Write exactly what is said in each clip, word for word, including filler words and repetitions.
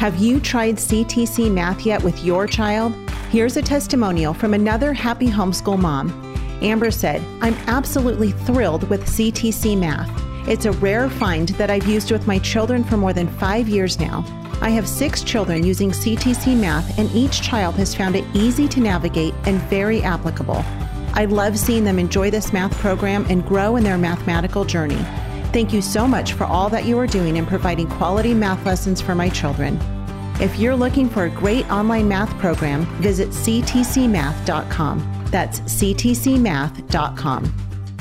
Have you tried C T C Math yet with your child? Here's a testimonial from another happy homeschool mom. Amber said, "I'm absolutely thrilled with C T C Math. It's a rare find that I've used with my children for more than five years now. I have six children using C T C Math, and each child has found it easy to navigate and very applicable. I love seeing them enjoy this math program and grow in their mathematical journey. Thank you so much for all that you are doing in providing quality math lessons for my children." If you're looking for a great online math program, visit c t c math dot com. That's c t c math dot com.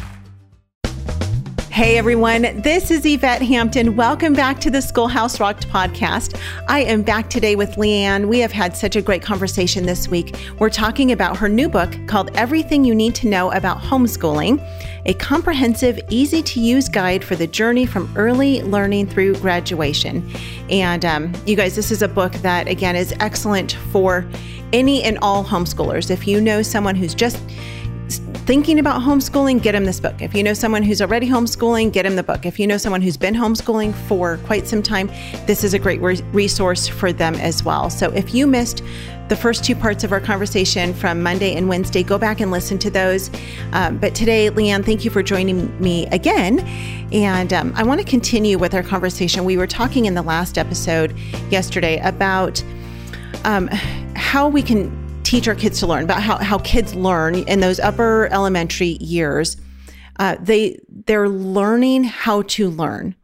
Hey everyone, this is Yvette Hampton. Welcome back to the Schoolhouse Rocked podcast. I am back today with Leanne. We have had such a great conversation this week. We're talking about her new book called Everything You Need to Know About Homeschooling, a comprehensive, easy-to-use guide for the journey from early learning through graduation. And um, you guys, this is a book that, again, is excellent for any and all homeschoolers. If you know someone who's just thinking about homeschooling, get him this book. If you know someone who's already homeschooling, get him the book. If you know someone who's been homeschooling for quite some time, this is a great re- resource for them as well. So if you missed the first two parts of our conversation from Monday and Wednesday, go back and listen to those. Um, but today, Leanne, thank you for joining me again. And um, I want to continue with our conversation. We were talking in the last episode yesterday about um, how we can teach our kids to learn, about how, how kids learn in those upper elementary years. Uh, they, they're learning how to learn.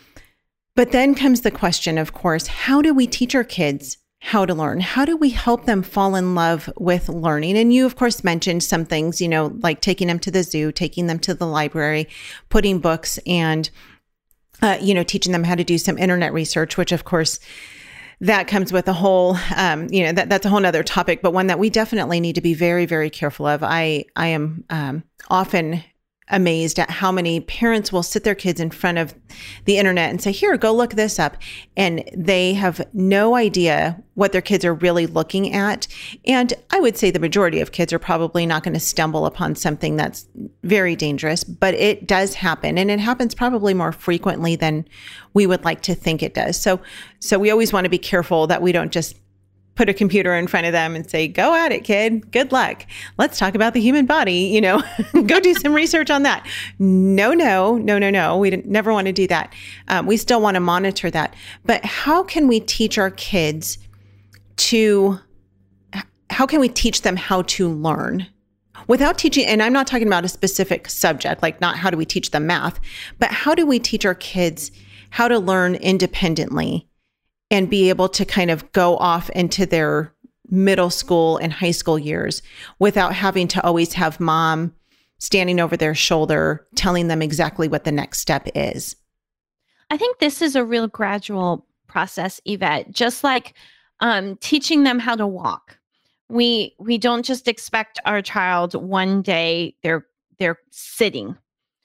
But then comes the question, of course, how do we teach our kids how to learn? How do we help them fall in love with learning? And you, of course, mentioned some things, you know, like taking them to the zoo, taking them to the library, putting books and, uh, you know, teaching them how to do some internet research, which, of course, that comes with a whole, um, you know, that, that's a whole nother topic, but one that we definitely need to be very, very careful of. I, I am um, often amazed at how many parents will sit their kids in front of the internet and say, here, go look this up. And they have no idea what their kids are really looking at. And I would say the majority of kids are probably not going to stumble upon something that's very dangerous, but it does happen. And it happens probably more frequently than we would like to think it does. So, so we always want to be careful that we don't just put a computer in front of them and say, go at it, kid. Good luck. Let's talk about the human body, you know, go do some research on that. No, no, no, no, no. We didn't, never want to do that. Um, we still want to monitor that. But how can we teach our kids to, how can we teach them how to learn without teaching? And I'm not talking about a specific subject, like not how do we teach them math, but how do we teach our kids how to learn independently and be able to kind of go off into their middle school and high school years without having to always have mom standing over their shoulder, telling them exactly what the next step is? I think this is a real gradual process, Yvette, just like um, teaching them how to walk. We we don't just expect our child one day they're they're sitting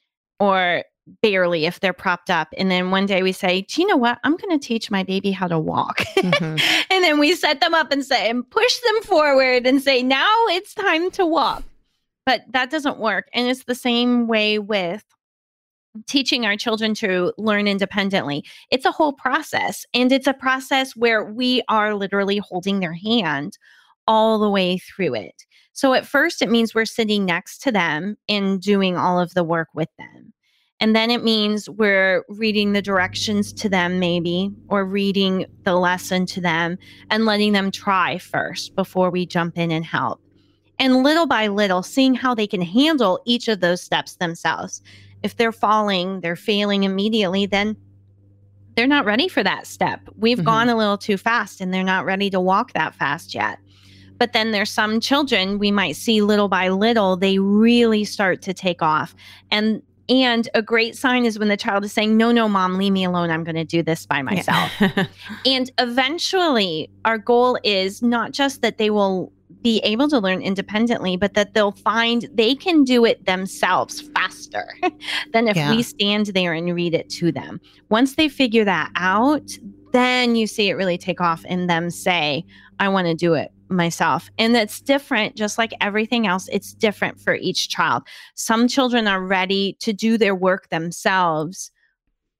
or barely if they're propped up. And then one day we say, do you know what? I'm going to teach my baby how to walk. Mm-hmm. And then we set them up and say, and push them forward and say, now it's time to walk. But that doesn't work. And it's the same way with teaching our children to learn independently. It's a whole process. And it's a process where we are literally holding their hand all the way through it. So at first, it means we're sitting next to them and doing all of the work with them. And then it means we're reading the directions to them maybe, or reading the lesson to them and letting them try first before we jump in and help. And little by little, seeing how they can handle each of those steps themselves. If they're falling, they're failing immediately, then they're not ready for that step. We've mm-hmm. gone a little too fast and they're not ready to walk that fast yet. But then there's some children we might see little by little, they really start to take off. And And a great sign is when the child is saying, no, no, mom, leave me alone. I'm going to do this by myself. Yeah. And eventually our goal is not just that they will be able to learn independently, but that they'll find they can do it themselves faster than if yeah. we stand there and read it to them. Once they figure that out, then you see it really take off and them say, I want to do it myself. And that's different, just like everything else, it's different for each child. Some children are ready to do their work themselves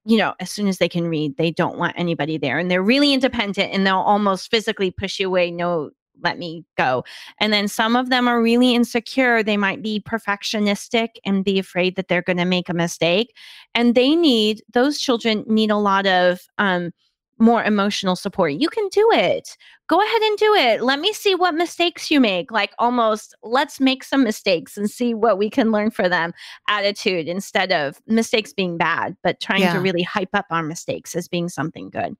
you know, as soon as they can read, they don't want anybody there. And they're really independent and they'll almost physically push you away. No, let me go. And then some of them are really insecure. They might be perfectionistic and be afraid that they're going to make a mistake. And they need, those children need a lot of um, more emotional support. You can do it. Go ahead and do it. Let me see what mistakes you make. Like almost, let's make some mistakes and see what we can learn for them attitude, instead of mistakes being bad, but trying Yeah. to really hype up our mistakes as being something good.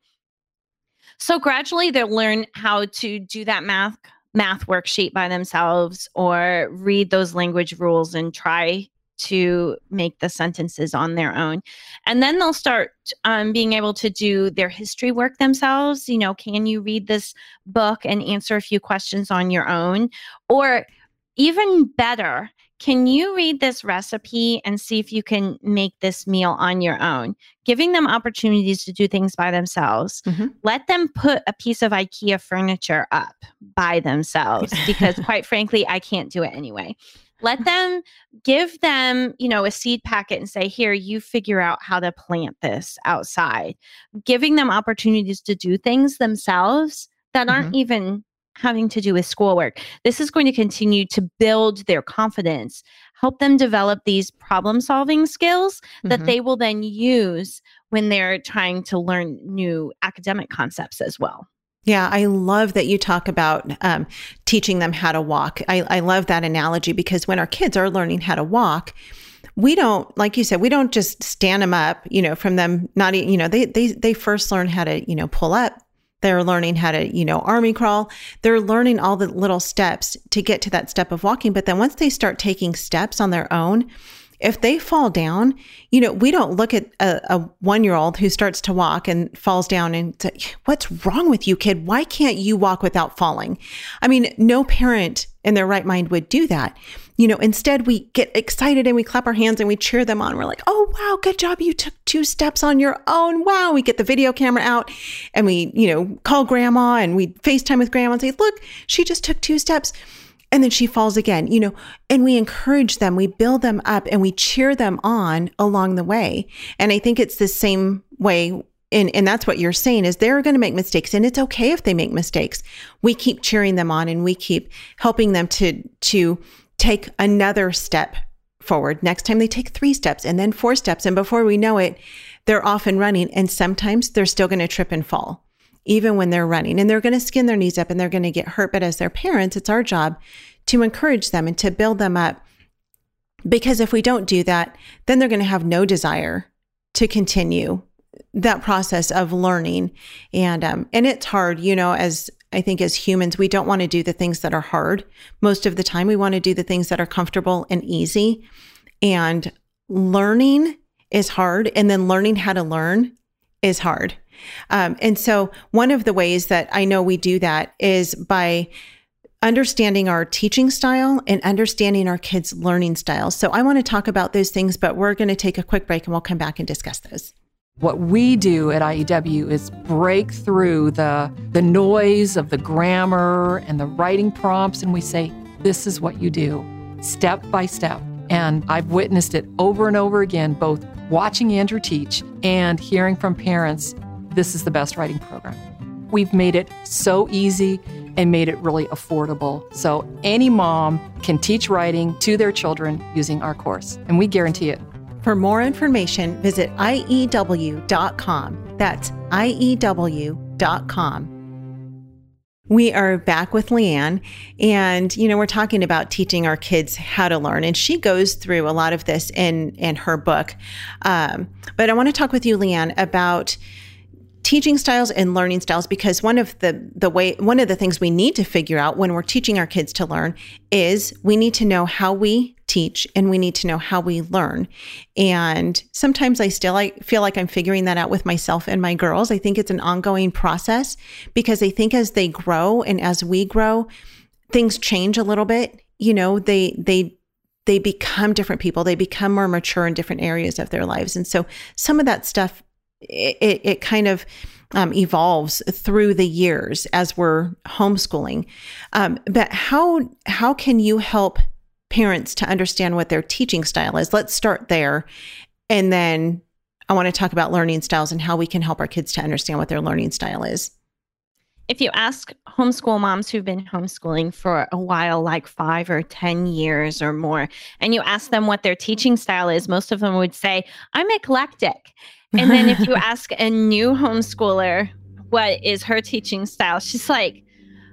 So gradually they'll learn how to do that math math worksheet by themselves, or read those language rules and try to make the sentences on their own. And then they'll start um, being able to do their history work themselves. You know, can you read this book and answer a few questions on your own? Or even better, can you read this recipe and see if you can make this meal on your own? Giving them opportunities to do things by themselves. Mm-hmm. Let them put a piece of IKEA furniture up by themselves, because quite frankly, I can't do it anyway. Let them, give them, you know, a seed packet and say, here, you figure out how to plant this outside. Giving them opportunities to do things themselves that aren't Mm-hmm. even having to do with schoolwork. This is going to continue to build their confidence, help them develop these problem-solving skills that Mm-hmm. they will then use when they're trying to learn new academic concepts as well. Yeah, I love that you talk about um, teaching them how to walk. I, I love that analogy, because when our kids are learning how to walk, we don't, like you said, we don't just stand them up, you know, from them not, e- you know, they they they first learn how to, you know, pull up. They're learning how to, you know, army crawl. They're learning all the little steps to get to that step of walking. But then once they start taking steps on their own, if they fall down, you know, we don't look at a, a one-year-old who starts to walk and falls down and say, what's wrong with you, kid? Why can't you walk without falling? I mean, no parent in their right mind would do that. You know, instead we get excited and we clap our hands and we cheer them on. We're like, oh, wow, good job. You took two steps on your own. Wow. We get the video camera out and we, you know, call grandma and we FaceTime with grandma and say, look, she just took two steps. And then she falls again, you know, and we encourage them, we build them up and we cheer them on along the way. And I think it's the same way. And, and that's what you're saying, is they're going to make mistakes, and it's okay if they make mistakes. We keep cheering them on and we keep helping them to, to take another step forward. Next time they take three steps and then four steps. And before we know it, they're off and running. And sometimes they're still going to trip and fall, even when they're running, and they're going to skin their knees up and they're going to get hurt. But as their parents, it's our job to encourage them and to build them up. Because if we don't do that, then they're going to have no desire to continue that process of learning. And, um, and it's hard, you know, as I think as humans, we don't want to do the things that are hard. Most of the time, we want to do the things that are comfortable and easy. And learning is hard. And then learning how to learn is hard. Um, and so one of the ways that I know we do that is by understanding our teaching style and understanding our kids' learning style. So I want to talk about those things, but we're going to take a quick break and we'll come back and discuss those. What we do at I E W is break through the, the noise of the grammar and the writing prompts, and we say, this is what you do, step by step. And I've witnessed it over and over again, both watching Andrew teach and hearing from parents, this is the best writing program. We've made it so easy and made it really affordable. So any mom can teach writing to their children using our course, and we guarantee it. For more information, visit I E W dot com. That's I E W dot com. We are back with Leanne, and, you know, we're talking about teaching our kids how to learn, and she goes through a lot of this in, in her book. Um, but I want to talk with you, Leanne, about teaching styles and learning styles, because one of the, the way, one of the things we need to figure out when we're teaching our kids to learn is we need to know how we teach and we need to know how we learn. And sometimes I still I feel like I'm figuring that out with myself and my girls. I think it's an ongoing process, because I think as they grow and as we grow, things change a little bit. You know, they, they, they become different people. They become more mature in different areas of their lives. And so some of that stuff, It, it kind of um, evolves through the years as we're homeschooling. Um, but how how can you help parents to understand what their teaching style is? Let's start there. And then I want to talk about learning styles and how we can help our kids to understand what their learning style is. If you ask homeschool moms who've been homeschooling for a while, like five or ten years or more, and you ask them what their teaching style is, most of them would say, I'm eclectic. And then if you ask a new homeschooler what is her teaching style, she's like,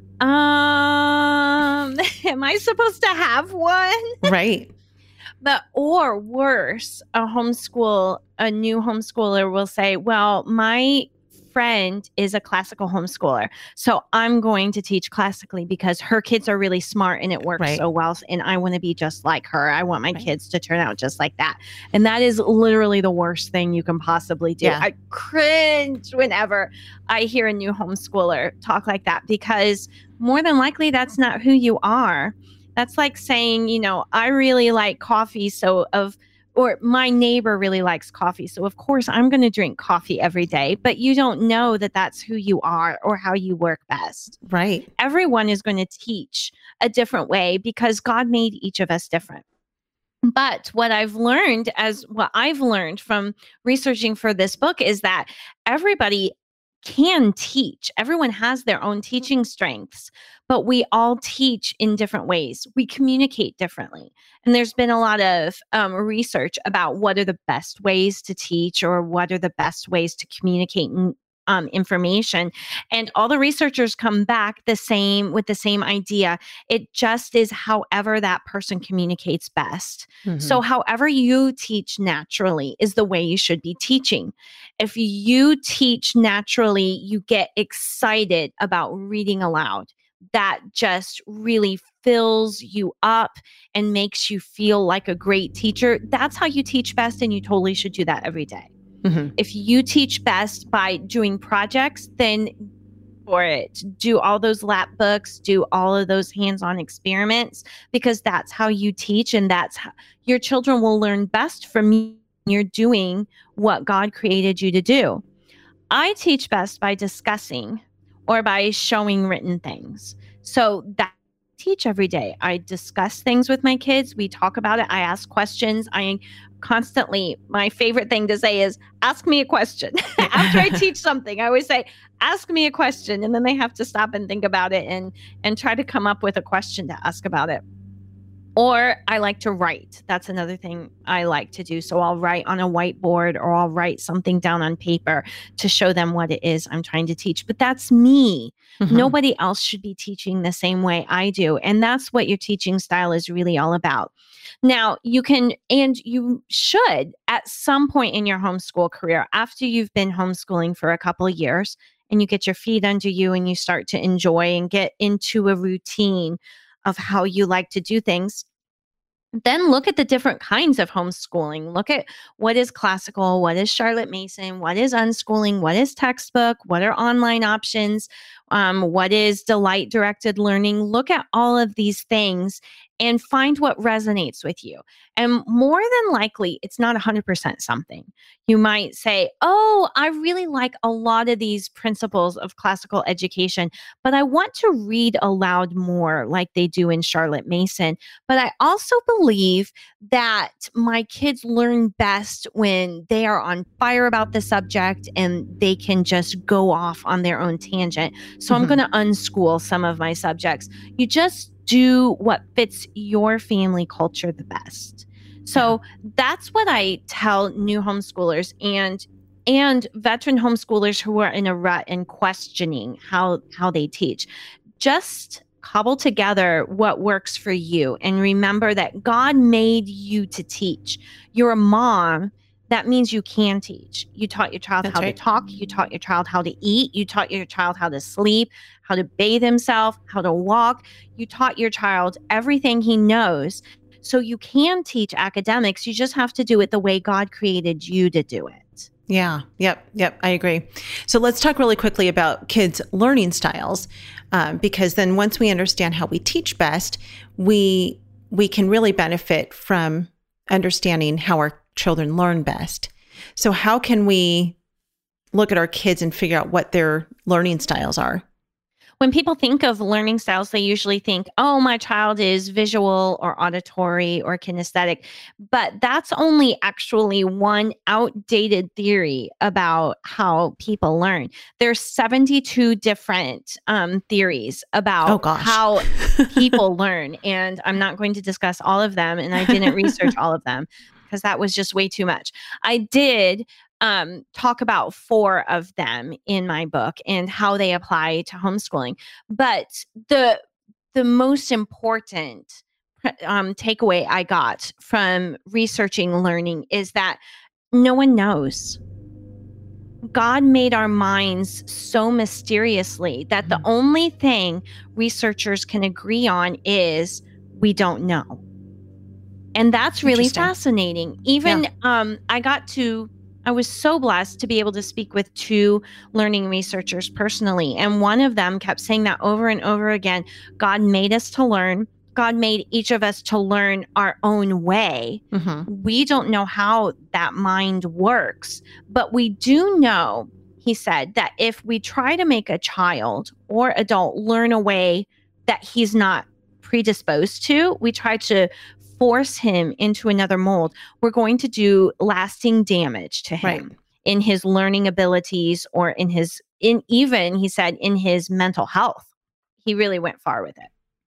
um, am I supposed to have one? Right. But, or worse, a homeschool, a new homeschooler will say, well, my friend is a classical homeschooler, so I'm going to teach classically because her kids are really smart and it works right. so well. And I want to be just like her. I want my right. kids to turn out just like that. And that is literally the worst thing you can possibly do. Yeah. I cringe whenever I hear a new homeschooler talk like that, because more than likely that's not who you are. That's like saying, you know, I really like coffee, so of or my neighbor really likes coffee, so of course I'm going to drink coffee every day, but you don't know that that's who you are or how you work best. Right. Everyone is going to teach a different way because God made each of us different. But what I've learned as what I've learned from researching for this book is that everybody can teach. Everyone has their own teaching strengths, but we all teach in different ways. We communicate differently. And there's been a lot of um, research about what are the best ways to teach or what are the best ways to communicate um, information. And all the researchers come back the same with the same idea. It just is however that person communicates best. Mm-hmm. So however you teach naturally is the way you should be teaching. If you teach naturally, you get excited about reading aloud. That just really fills you up and makes you feel like a great teacher. That's how you teach best, and you totally should do that every day. Mm-hmm. If you teach best by doing projects, then for it, do all those lap books, do all of those hands-on experiments, because that's how you teach, and that's how your children will learn best from you. You're doing what God created you to do. I teach best by discussing or by showing written things. So that I teach every day. I discuss things with my kids. We talk about it. I ask questions. I constantly, my favorite thing to say is, ask me a question. After I teach something, I always say, ask me a question. And then they have to stop and think about it and, and try to come up with a question to ask about it. Or I like to write. That's another thing I like to do. So I'll write on a whiteboard or I'll write something down on paper to show them what it is I'm trying to teach. But that's me. Mm-hmm. Nobody else should be teaching the same way I do. And that's what your teaching style is really all about. Now, you can, and you should, at some point in your homeschool career, after you've been homeschooling for a couple of years and you get your feet under you and you start to enjoy and get into a routine of how you like to do things, then look at the different kinds of homeschooling. Look at what is classical, what is Charlotte Mason, what is unschooling, what is textbook, what are online options, um, what is delight-directed learning. Look at all of these things and find what resonates with you. And more than likely, it's not one hundred percent something. You might say, oh, I really like a lot of these principles of classical education, but I want to read aloud more like they do in Charlotte Mason. But I also believe that my kids learn best when they are on fire about the subject and they can just go off on their own tangent. So mm-hmm. I'm going to unschool some of my subjects. You just do what fits your family culture the best. So yeah. That's what I tell new homeschoolers and and veteran homeschoolers who are in a rut and questioning how how they teach. Just cobble together what works for you and remember that God made you to teach. You're a mom. That means you can teach. You taught your child That's how right. to talk. You taught your child how to eat. You taught your child how to sleep, how to bathe himself, how to walk. You taught your child everything he knows. So you can teach academics. You just have to do it the way God created you to do it. Yeah. Yep. Yep. I agree. So let's talk really quickly about kids' learning styles, um, because then once we understand how we teach best, we we can really benefit from understanding how our children learn best. So how can we look at our kids and figure out what their learning styles are? when people think of learning styles, they usually think, oh, my child is visual or auditory or kinesthetic. But that's only actually one outdated theory about how people learn. There's seventy-two different um, theories about oh, gosh. how people learn. And I'm not going to discuss all of them. And I didn't research all of them because that was just way too much. I did Um, talk about four of them in my book and how they apply to homeschooling. But the the most important um, takeaway I got from researching learning is that no one knows. God made our minds so mysteriously that the only thing researchers can agree on is we don't know. And that's really fascinating. Even yeah. um, I got to I was so blessed to be able to speak with two learning researchers personally. And one of them kept saying that over and over again. God made us to learn. God made each of us to learn our own way. Mm-hmm. We don't know how that mind works, but we do know, he said, that if we try to make a child or adult learn a way that he's not predisposed to, we try to force him into another mold, we're going to do lasting damage to him right. in his learning abilities or in his, in even, he said, in his mental health. He really went far with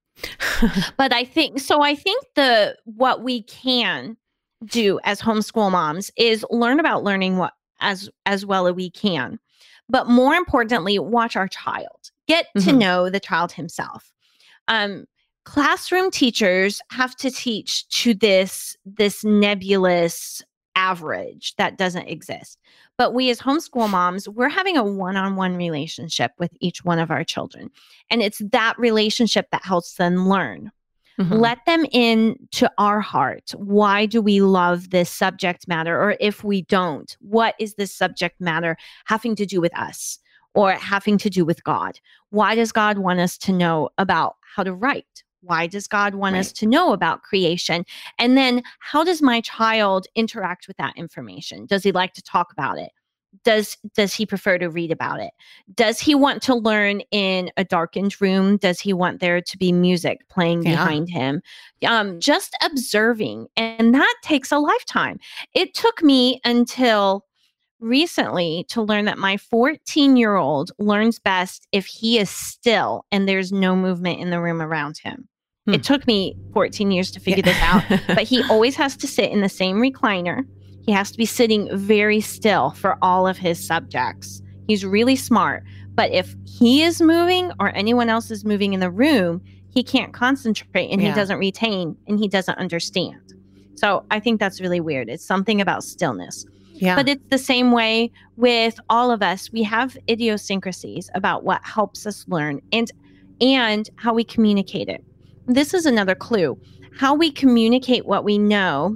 it. But I think, so I think the, what we can do as homeschool moms is learn about learning what as, as well as we can. But more importantly, watch our child, get mm-hmm. to know the child himself. Um, Classroom teachers have to teach to this, this nebulous average that doesn't exist. But we as homeschool moms, we're having a one-on-one relationship with each one of our children. And it's that relationship that helps them learn. Mm-hmm. Let them in to our heart. Why do we love this subject matter? Or if we don't, what is this subject matter having to do with us or having to do with God? Why does God want us to know about how to write? Why does God want right. us to know about creation? And then how does my child interact with that information? Does he like to talk about it? Does does he prefer to read about it? Does he want to learn in a darkened room? Does he want there to be music playing yeah. behind him? Um, just observing. And that takes a lifetime. It took me until recently to learn that my fourteen-year-old learns best if he is still and there's no movement in the room around him. Hmm. It took me fourteen years to figure yeah. this out, but he always has to sit in the same recliner. He has to be sitting very still for all of his subjects. He's really smart, but if he is moving or anyone else is moving in the room, he can't concentrate and yeah. he doesn't retain and he doesn't understand. So I think that's really weird. It's something about stillness. Yeah. But it's the same way with all of us. We have idiosyncrasies about what helps us learn and and how we communicate it. This is another clue. How we communicate what we know,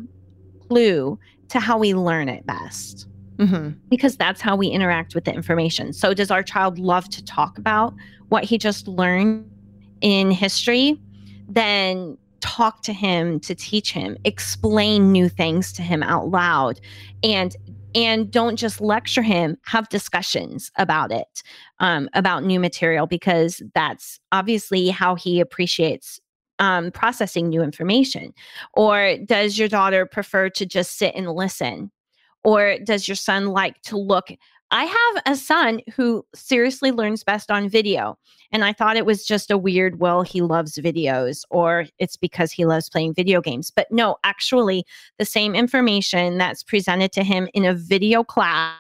clue to how we learn it best. Mm-hmm. Because that's how we interact with the information. So does our child love to talk about what he just learned in history? Then talk to him to teach him, explain new things to him out loud, and and don't just lecture him, have discussions about it, um, about new material, because that's obviously how he appreciates um, processing new information. Or does your daughter prefer to just sit and listen? Or does your son like to look? I have a son who seriously learns best on video. And I thought it was just a weird, well, he loves videos or it's because he loves playing video games. But no, actually, the same information that's presented to him in a video class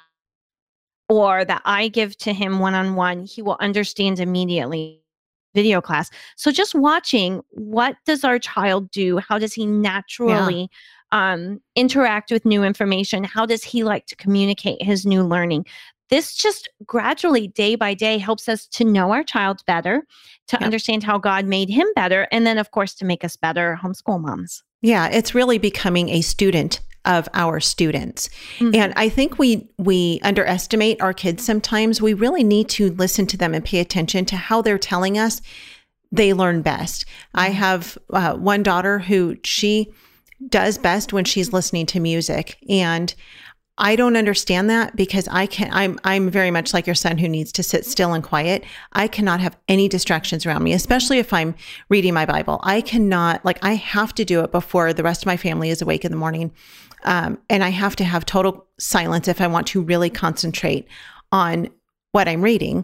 or that I give to him one-on-one, he will understand immediately. Video class. So just watching, what does our child do? How does he naturally yeah. um, interact with new information? How does he like to communicate his new learning? This just gradually, day by day, helps us to know our child better, to yep. understand how God made him better, and then, of course, to make us better homeschool moms. Yeah, it's really becoming a student of our students. Mm-hmm. And I think we we underestimate our kids sometimes. We really need to listen to them and pay attention to how they're telling us they learn best. Mm-hmm. I have uh, one daughter who she does best when she's listening to music. And I don't understand that because I can, I'm, I'm very much like your son who needs to sit still and quiet. I cannot have any distractions around me, especially if I'm reading my Bible. I cannot, like, I have to do it before the rest of my family is awake in the morning. Um, and I have to have total silence if I want to really concentrate on what I'm reading.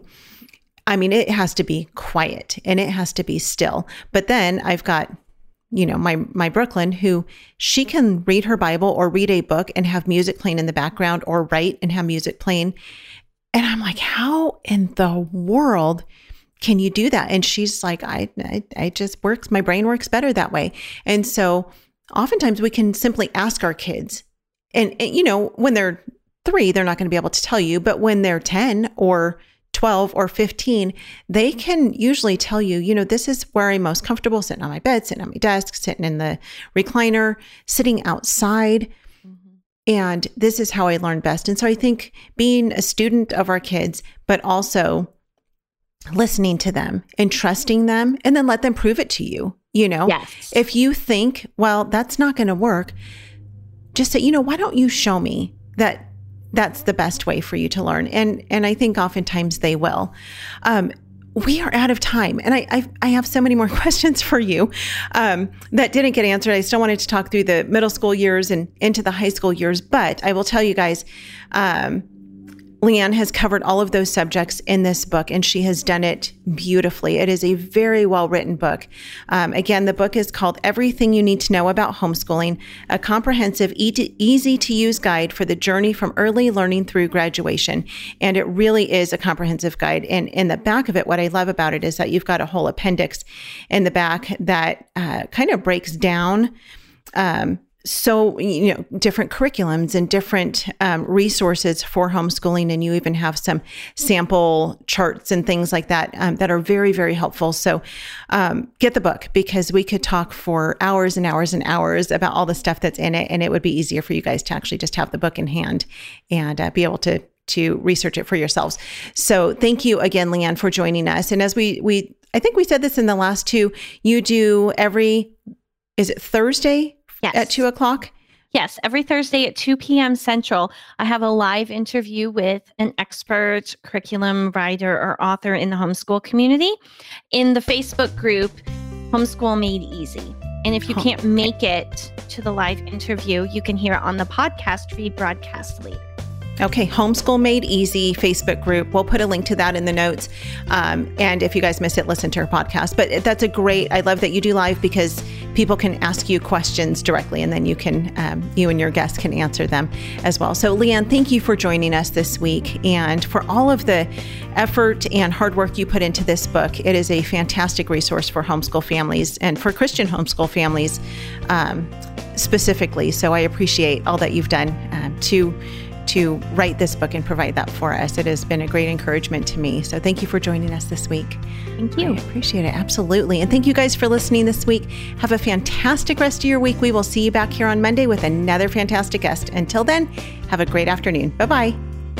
I mean, it has to be quiet and it has to be still. But then I've got, you know, my, my Brooklyn, who she can read her Bible or read a book and have music playing in the background, or write and have music playing. And I'm like, how in the world can you do that? And she's like, I, I, I just works, my brain works better that way. And so oftentimes we can simply ask our kids, and, and you know, when they're three, they're not going to be able to tell you, but when they're ten or twelve or fifteen, they can usually tell you, you know, this is where I'm most comfortable, sitting on my bed, sitting on my desk, sitting in the recliner, sitting outside. Mm-hmm. And this is how I learn best. And so I think being a student of our kids, but also listening to them and trusting them, and then let them prove it to you. You know, yes. If you think, well, that's not going to work, just say, you know, why don't you show me that that's the best way for you to learn? And and I think oftentimes they will. Um, we are out of time, and I, I I have so many more questions for you um, that didn't get answered. I still wanted to talk through the middle school years and into the high school years, but I will tell you guys, um, Leanne has covered all of those subjects in this book, and she has done it beautifully. It is a very well-written book. Um, again, the book is called Everything You Need to Know About Homeschooling, a comprehensive, e- easy-to-use guide for the journey from early learning through graduation. And it really is a comprehensive guide. And in the back of it, what I love about it is that you've got a whole appendix in the back that uh, kind of breaks down um, So, you know, different curriculums and different um, resources for homeschooling. And you even have some sample charts and things like that um, that are very, very helpful. So um, get the book, because we could talk for hours and hours and hours about all the stuff that's in it. And it would be easier for you guys to actually just have the book in hand and uh, be able to to research it for yourselves. So thank you again, Leanne, for joining us. And as we, we I think we said this in the last two, you do every, is it Thursday? Yes. At two o'clock? Yes. Every Thursday at two p.m. Central, I have a live interview with an expert curriculum writer or author in the homeschool community in the Facebook group, Homeschool Made Easy. And if you can't make it to the live interview, you can hear it on the podcast rebroadcast later. Okay, Homeschool Made Easy Facebook group. We'll put a link to that in the notes. Um, and if you guys miss it, listen to our podcast. But that's a great, I love that you do live, because people can ask you questions directly, and then you can, um, you and your guests can answer them as well. So Leanne, thank you for joining us this week, and for all of the effort and hard work you put into this book. It is a fantastic resource for homeschool families and for Christian homeschool families um, specifically. So I appreciate all that you've done um, to to write this book and provide that for us. It has been a great encouragement to me. So thank you for joining us this week. Thank you. I appreciate it. Absolutely. And thank you guys for listening this week. Have a fantastic rest of your week. We will see you back here on Monday with another fantastic guest. Until then, have a great afternoon. Bye-bye.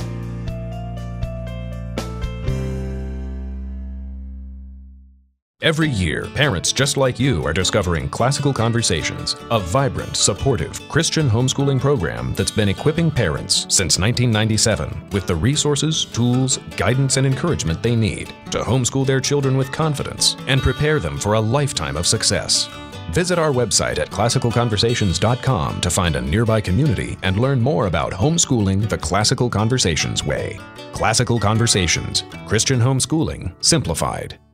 Every year, parents just like you are discovering Classical Conversations, a vibrant, supportive Christian homeschooling program that's been equipping parents since nineteen ninety-seven with the resources, tools, guidance, and encouragement they need to homeschool their children with confidence and prepare them for a lifetime of success. Visit our website at classical conversations dot com to find a nearby community and learn more about homeschooling the Classical Conversations way. Classical Conversations, Christian homeschooling simplified.